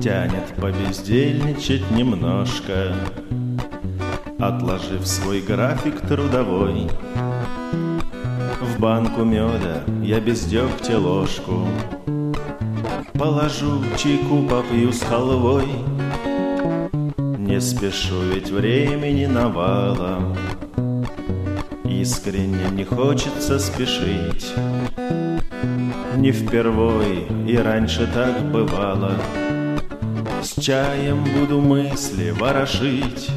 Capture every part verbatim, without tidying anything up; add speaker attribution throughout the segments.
Speaker 1: Тянет побездельничать немножко, отложив свой график трудовой. В банку меда я без дегтя ложку положу, чайку попью с халвой. Не спешу, ведь времени навалом, искренне не хочется спешить. Не впервой и раньше так бывало, с чаем буду мысли ворошить.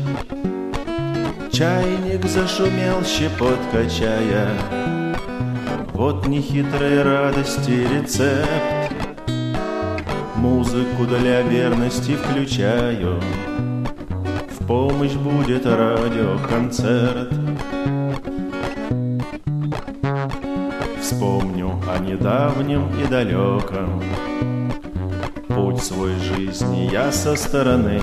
Speaker 1: Чайник зашумел, щепотка чая, вот нехитрой радости рецепт. Музыку для верности включаю, в помощь будет радиоконцерт. Вспомню о недавнем и далеком, путь свой жизни я со стороны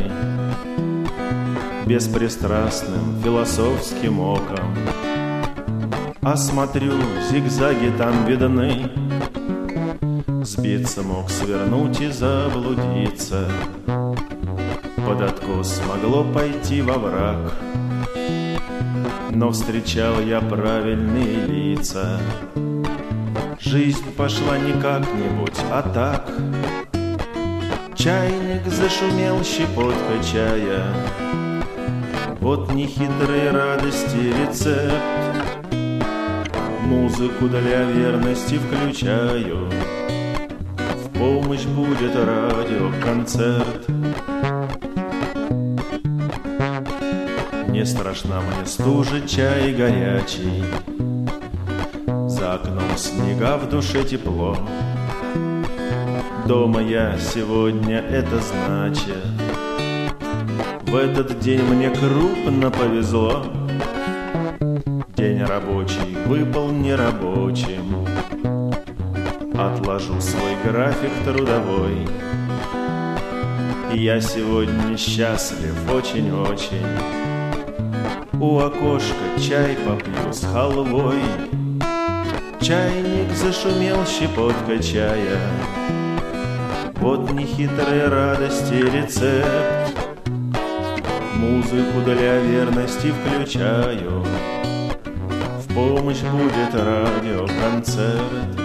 Speaker 1: беспристрастным философским оком осмотрю, зигзаги там видны. Сбиться мог, свернуть и заблудиться, под откос могло пойти во враг. Но встречал я правильные лица, жизнь пошла не как-нибудь, а так. Чайник зашумел, щепотка чая, вот нехитрой радости рецепт. Музыку для верности включаю, в помощь будет радиоконцерт. Не страшна мне стужа, чай горячий, за окном снега, в душе тепло. Дома я сегодня, это значит, в этот день мне крупно повезло. День рабочий выпал нерабочим, отложу свой график трудовой. Я сегодня счастлив очень-очень, у окошка чай попью с халвой. Чайник зашумел, щепотка чая, вот нехитрой радости рецепт. Музыку для верности включаю, в помощь будет радиоконцерт.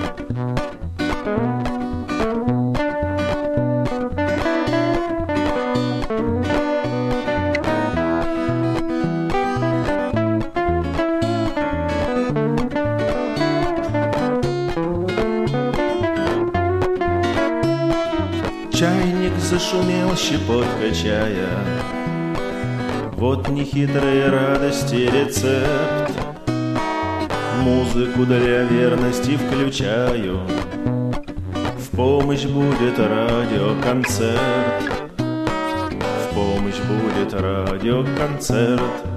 Speaker 1: Чайник зашумел, щепотка чая, вот нехитрой радости рецепт. Музыку для верности включаю, в помощь будет радиоконцерт. В помощь будет радиоконцерт.